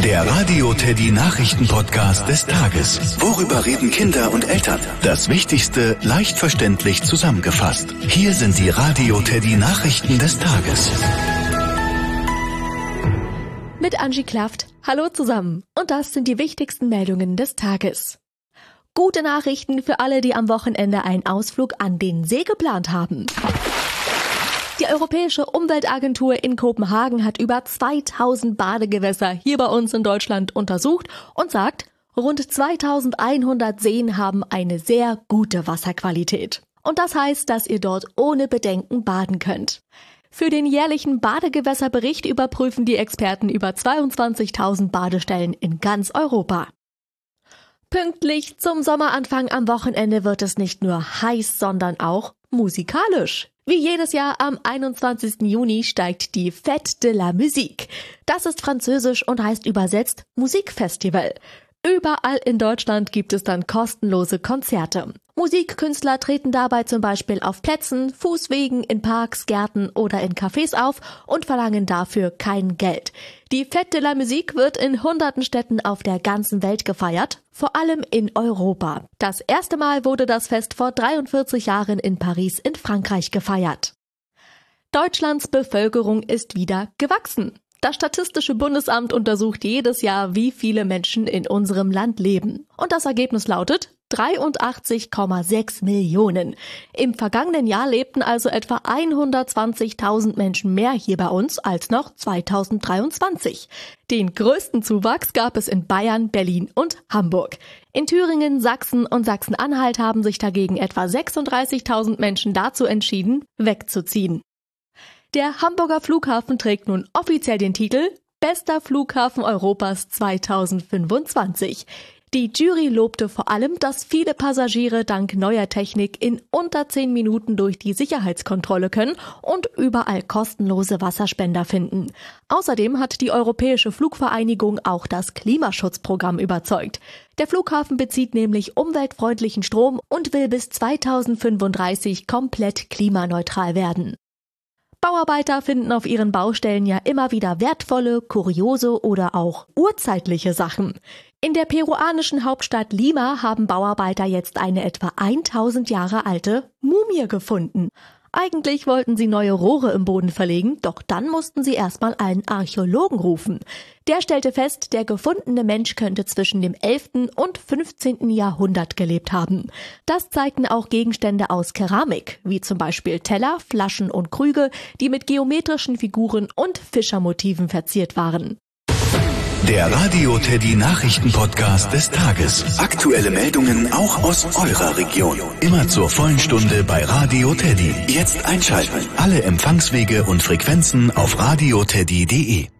Der Radio Teddy Nachrichten-Podcast des Tages. Worüber reden Kinder und Eltern? Das Wichtigste leicht verständlich zusammengefasst. Hier sind die Radio Teddy Nachrichten des Tages. Mit Angie Klaft. Hallo zusammen. Und das sind die wichtigsten Meldungen des Tages. Gute Nachrichten für alle, die am Wochenende einen Ausflug an den See geplant haben. Die Europäische Umweltagentur in Kopenhagen hat über 2000 Badegewässer hier bei uns in Deutschland untersucht und sagt, rund 2100 Seen haben eine sehr gute Wasserqualität. Und das heißt, dass ihr dort ohne Bedenken baden könnt. Für den jährlichen Badegewässerbericht überprüfen die Experten über 22.000 Badestellen in ganz Europa. Pünktlich zum Sommeranfang am Wochenende wird es nicht nur heiß, sondern auch musikalisch. Wie jedes Jahr am 21. Juni steigt die Fête de la Musique. Das ist französisch und heißt übersetzt Musikfestival. Überall in Deutschland gibt es dann kostenlose Konzerte. Musikkünstler treten dabei zum Beispiel auf Plätzen, Fußwegen, in Parks, Gärten oder in Cafés auf und verlangen dafür kein Geld. Die Fête de la Musique wird in hunderten Städten auf der ganzen Welt gefeiert, vor allem in Europa. Das erste Mal wurde das Fest vor 43 Jahren in Paris in Frankreich gefeiert. Deutschlands Bevölkerung ist wieder gewachsen. Das Statistische Bundesamt untersucht jedes Jahr, wie viele Menschen in unserem Land leben. Und das Ergebnis lautet 83,6 Millionen. Im vergangenen Jahr lebten also etwa 120.000 Menschen mehr hier bei uns als noch 2023. Den größten Zuwachs gab es in Bayern, Berlin und Hamburg. In Thüringen, Sachsen und Sachsen-Anhalt haben sich dagegen etwa 36.000 Menschen dazu entschieden, wegzuziehen. Der Hamburger Flughafen trägt nun offiziell den Titel Bester Flughafen Europas 2025. Die Jury lobte vor allem, dass viele Passagiere dank neuer Technik in unter 10 Minuten durch die Sicherheitskontrolle können und überall kostenlose Wasserspender finden. Außerdem hat die Europäische Flugvereinigung auch das Klimaschutzprogramm überzeugt. Der Flughafen bezieht nämlich umweltfreundlichen Strom und will bis 2035 komplett klimaneutral werden. Bauarbeiter finden auf ihren Baustellen ja immer wieder wertvolle, kuriose oder auch urzeitliche Sachen. In der peruanischen Hauptstadt Lima haben Bauarbeiter jetzt eine etwa 1000 Jahre alte Mumie gefunden. Eigentlich wollten sie neue Rohre im Boden verlegen, doch dann mussten sie erstmal einen Archäologen rufen. Der stellte fest, der gefundene Mensch könnte zwischen dem 11. und 15. Jahrhundert gelebt haben. Das zeigten auch Gegenstände aus Keramik, wie zum Beispiel Teller, Flaschen und Krüge, die mit geometrischen Figuren und Fischermotiven verziert waren. Der Radio Teddy Nachrichten-Podcast des Tages. Aktuelle Meldungen auch aus eurer Region. Immer zur vollen Stunde bei Radio Teddy. Jetzt einschalten. Alle Empfangswege und Frequenzen auf radioteddy.de.